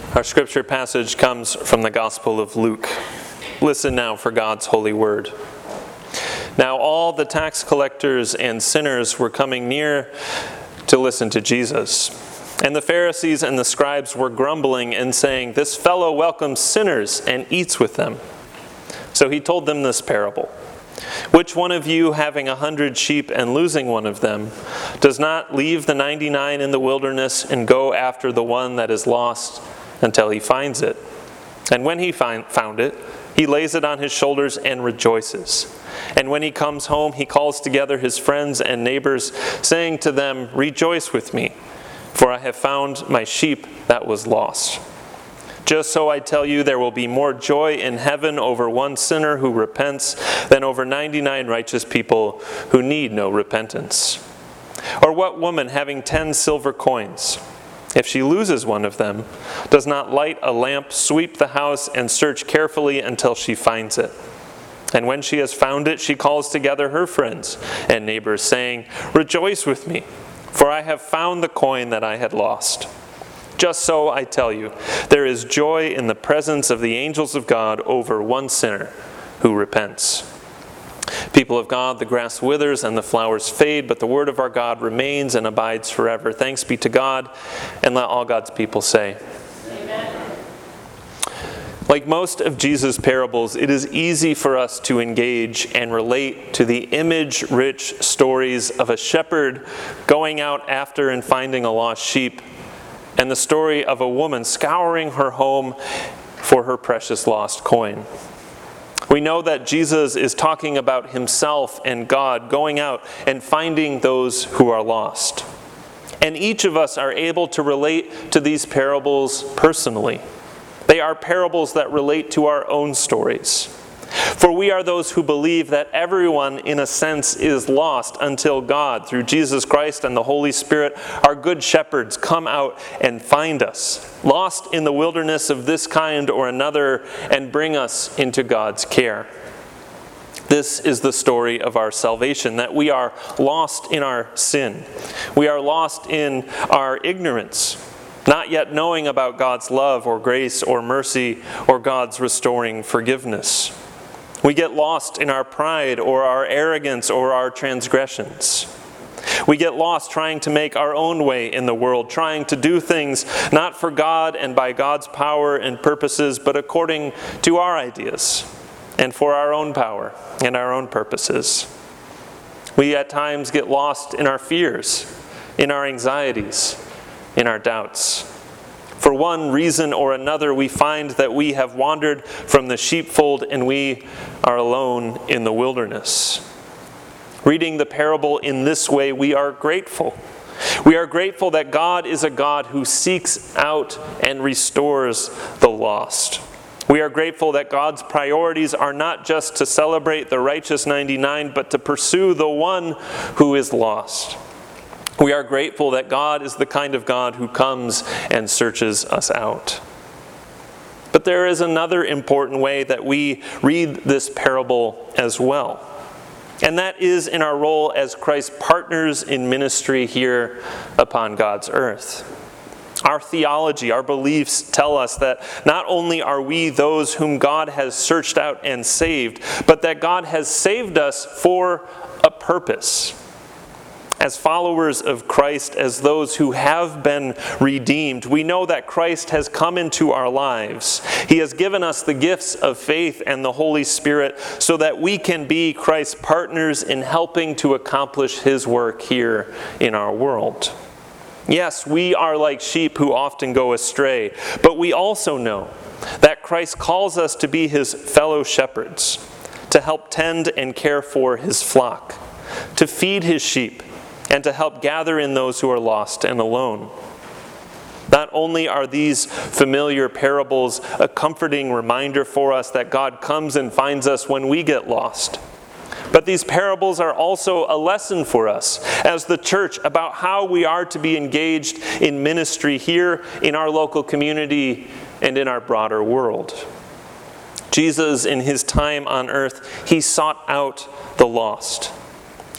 Our scripture passage comes from the Gospel of Luke. Listen now for God's holy word. Now all the tax collectors and sinners were coming near to listen to Jesus. And the Pharisees and the scribes were grumbling and saying, "This fellow welcomes sinners and eats with them." So he told them this parable. Which one of you, having 100 sheep and losing one of them, does not leave the 99 in the wilderness and go after the one that is lost until he finds it? And when he found it, he lays it on his shoulders and rejoices. And when he comes home, he calls together his friends and neighbors, saying to them, "Rejoice with me, for I have found my sheep that was lost." Just so I tell you, there will be more joy in heaven over one sinner who repents than over 99 righteous people who need no repentance. Or what woman, having 10 silver coins, if she loses one of them, does not light a lamp, sweep the house, and search carefully until she finds it? And when she has found it, she calls together her friends and neighbors, saying, "Rejoice with me, for I have found the coin that I had lost." Just so, I tell you, there is joy in the presence of the angels of God over one sinner who repents. People of God, the grass withers and the flowers fade, but the word of our God remains and abides forever. Thanks be to God, and let all God's people say, Amen. Like most of Jesus' parables, it is easy for us to engage and relate to the image-rich stories of a shepherd going out after and finding a lost sheep, and the story of a woman scouring her home for her precious lost coin. We know that Jesus is talking about himself and God going out and finding those who are lost. And each of us are able to relate to these parables personally. They are parables that relate to our own stories. For we are those who believe that everyone, in a sense, is lost until God, through Jesus Christ and the Holy Spirit, our good shepherds, come out and find us, lost in the wilderness of this kind or another, and bring us into God's care. This is the story of our salvation, that we are lost in our sin. We are lost in our ignorance, not yet knowing about God's love or grace or mercy or God's restoring forgiveness. We get lost in our pride or our arrogance or our transgressions. We get lost trying to make our own way in the world, trying to do things not for God and by God's power and purposes, but according to our ideas and for our own power and our own purposes. We at times get lost in our fears, in our anxieties, in our doubts. For one reason or another, we find that we have wandered from the sheepfold and we are alone in the wilderness. Reading the parable in this way, we are grateful. We are grateful that God is a God who seeks out and restores the lost. We are grateful that God's priorities are not just to celebrate the righteous 99, but to pursue the one who is lost. We are grateful that God is the kind of God who comes and searches us out. But there is another important way that we read this parable as well. And that is in our role as Christ's partners in ministry here upon God's earth. Our theology, our beliefs tell us that not only are we those whom God has searched out and saved, but that God has saved us for a purpose. As followers of Christ, as those who have been redeemed, we know that Christ has come into our lives. He has given us the gifts of faith and the Holy Spirit so that we can be Christ's partners in helping to accomplish His work here in our world. Yes, we are like sheep who often go astray, but we also know that Christ calls us to be His fellow shepherds, to help tend and care for His flock, to feed His sheep, and to help gather in those who are lost and alone. Not only are these familiar parables a comforting reminder for us that God comes and finds us when we get lost, but these parables are also a lesson for us as the church about how we are to be engaged in ministry here in our local community and in our broader world. Jesus, in His time on earth, He sought out the lost.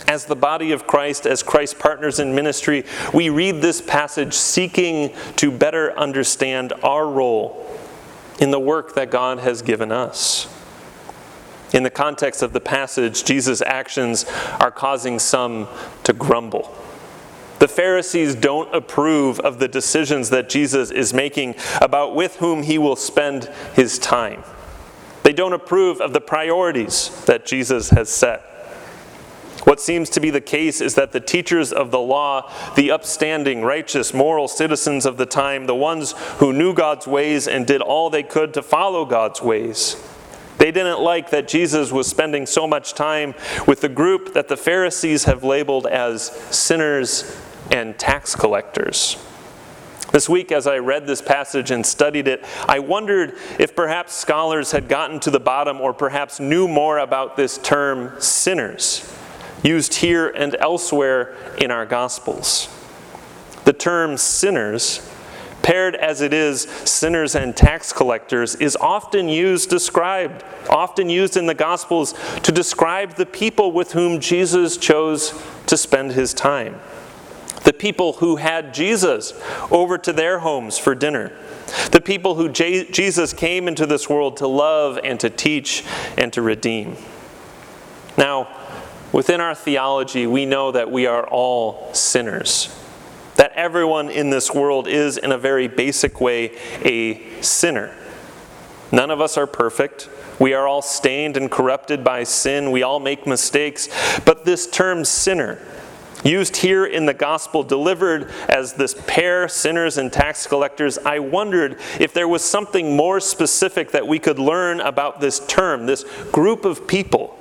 as the body of Christ, as Christ's partners in ministry, we read this passage seeking to better understand our role in the work that God has given us. In the context of the passage, Jesus' actions are causing some to grumble. The Pharisees don't approve of the decisions that Jesus is making about with whom he will spend his time. They don't approve of the priorities that Jesus has set. What seems to be the case is that the teachers of the law, the upstanding, righteous, moral citizens of the time, the ones who knew God's ways and did all they could to follow God's ways, they didn't like that Jesus was spending so much time with the group that the Pharisees have labeled as sinners and tax collectors. This week, as I read this passage and studied it, I wondered if perhaps scholars had gotten to the bottom or perhaps knew more about this term sinners, used here and elsewhere in our Gospels. The term sinners, paired as it is sinners and tax collectors, is often used in the Gospels to describe the people with whom Jesus chose to spend his time. The people who had Jesus over to their homes for dinner. The people who Jesus came into this world to love and to teach and to redeem. Now, within our theology, we know that we are all sinners. That everyone in this world is, in a very basic way, a sinner. None of us are perfect. We are all stained and corrupted by sin. We all make mistakes. But this term sinner, used here in the gospel, delivered as this pair, sinners and tax collectors, I wondered if there was something more specific that we could learn about this term, this group of people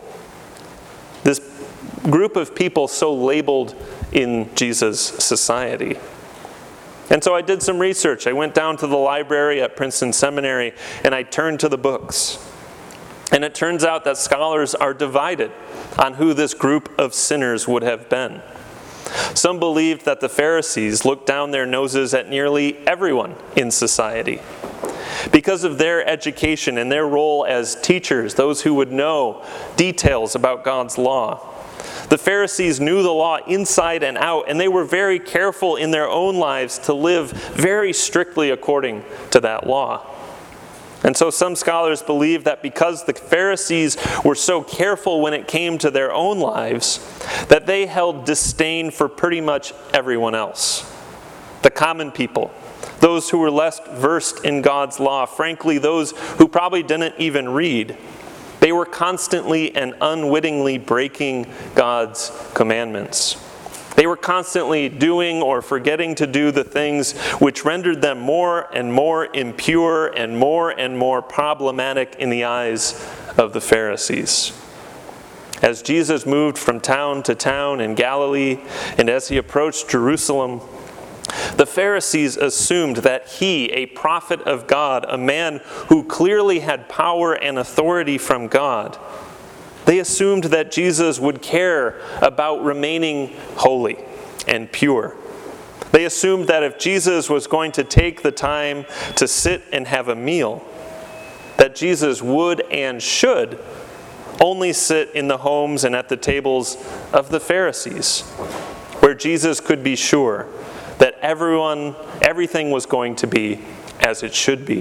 so labeled in Jesus' society. And so I did some research. I went down to the library at Princeton Seminary and I turned to the books. And it turns out that scholars are divided on who this group of sinners would have been. Some believed that the Pharisees looked down their noses at nearly everyone in society. Because of their education and their role as teachers, those who would know details about God's law, the Pharisees knew the law inside and out, and they were very careful in their own lives to live very strictly according to that law. And so some scholars believe that because the Pharisees were so careful when it came to their own lives, that they held disdain for pretty much everyone else. The common people, those who were less versed in God's law, frankly, those who probably didn't even read. They were constantly and unwittingly breaking God's commandments. They were constantly doing or forgetting to do the things which rendered them more and more impure and more problematic in the eyes of the Pharisees. As Jesus moved from town to town in Galilee, and as he approached Jerusalem, the Pharisees assumed that he, a prophet of God, a man who clearly had power and authority from God, they assumed that Jesus would care about remaining holy and pure. They assumed that if Jesus was going to take the time to sit and have a meal, that Jesus would and should only sit in the homes and at the tables of the Pharisees, where Jesus could be sure that everything was going to be as it should be.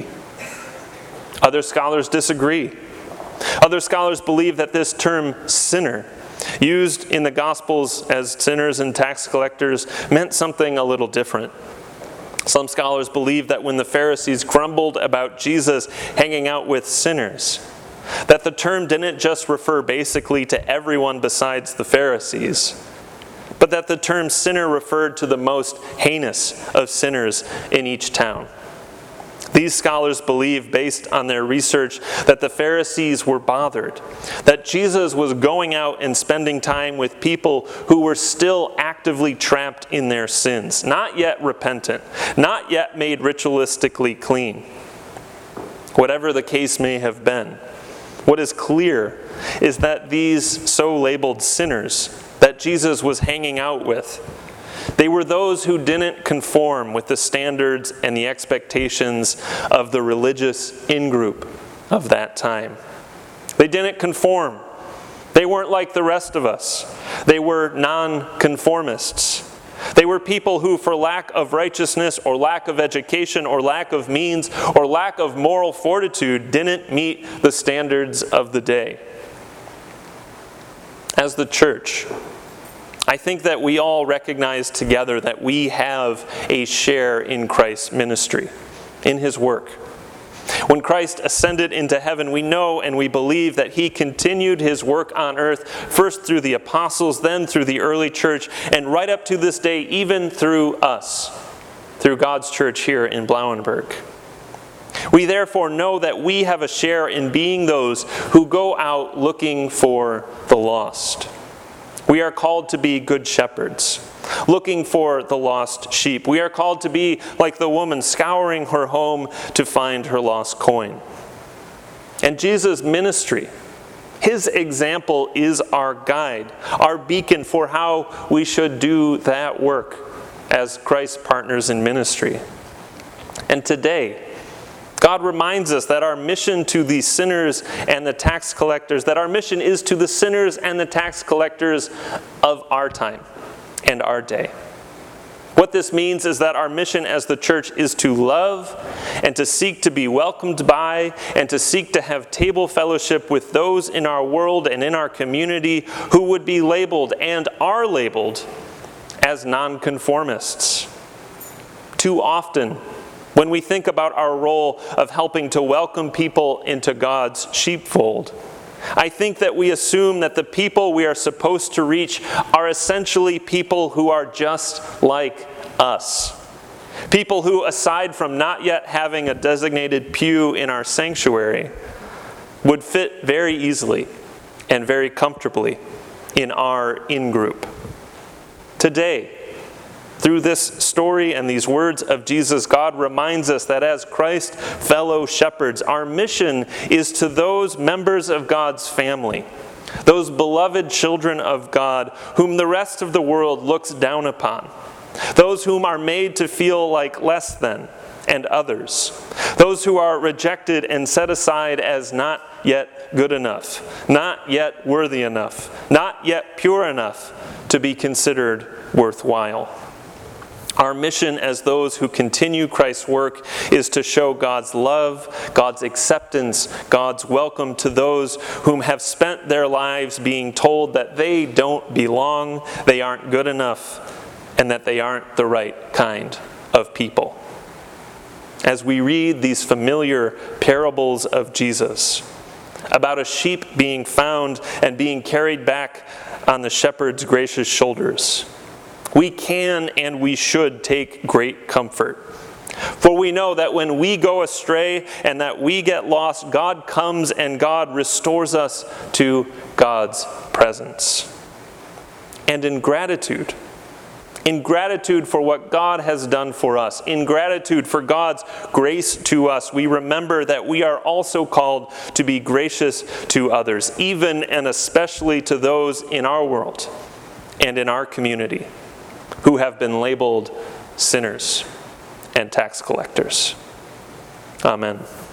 Other scholars disagree. Other scholars believe that this term sinner, used in the Gospels as sinners and tax collectors, meant something a little different. Some scholars believe that when the Pharisees grumbled about Jesus hanging out with sinners, that the term didn't just refer basically to everyone besides the Pharisees, but that the term sinner referred to the most heinous of sinners in each town. These scholars believe, based on their research, that the Pharisees were bothered, that Jesus was going out and spending time with people who were still actively trapped in their sins, not yet repentant, not yet made ritualistically clean. Whatever the case may have been, what is clear is that these so labeled sinners that Jesus was hanging out with, they were those who didn't conform with the standards and the expectations of the religious in-group of that time. They didn't conform. They weren't like the rest of us. They were nonconformists. They were people who, for lack of righteousness or lack of education or lack of means or lack of moral fortitude, didn't meet the standards of the day. As the church, I think that we all recognize together that we have a share in Christ's ministry, in his work. When Christ ascended into heaven, we know and we believe that he continued his work on earth, first through the apostles, then through the early church, and right up to this day, even through us, through God's church here in Blauenberg. We therefore know that we have a share in being those who go out looking for the lost. We are called to be good shepherds, looking for the lost sheep. We are called to be like the woman scouring her home to find her lost coin. And Jesus' ministry, his example is our guide, our beacon for how we should do that work as Christ's partners in ministry. And today, God reminds us that our mission to the sinners and the tax collectors, that our mission is to the sinners and the tax collectors of our time and our day. What this means is that our mission as the church is to love and to seek to be welcomed by and to seek to have table fellowship with those in our world and in our community who would be labeled and are labeled as nonconformists. Too often, when we think about our role of helping to welcome people into God's sheepfold, I think that we assume that the people we are supposed to reach are essentially people who are just like us. People who, aside from not yet having a designated pew in our sanctuary, would fit very easily and very comfortably in our in-group. Today, through this story and these words of Jesus, God reminds us that as Christ's fellow shepherds, our mission is to those members of God's family, those beloved children of God whom the rest of the world looks down upon, those whom are made to feel like less than and others, those who are rejected and set aside as not yet good enough, not yet worthy enough, not yet pure enough to be considered worthwhile. Our mission as those who continue Christ's work is to show God's love, God's acceptance, God's welcome to those whom have spent their lives being told that they don't belong, they aren't good enough, and that they aren't the right kind of people. As we read these familiar parables of Jesus about a sheep being found and being carried back on the shepherd's gracious shoulders, we can and we should take great comfort. For we know that when we go astray and that we get lost, God comes and God restores us to God's presence. And in gratitude for what God has done for us, in gratitude for God's grace to us, we remember that we are also called to be gracious to others, even and especially to those in our world and in our community who have been labeled sinners and tax collectors. Amen.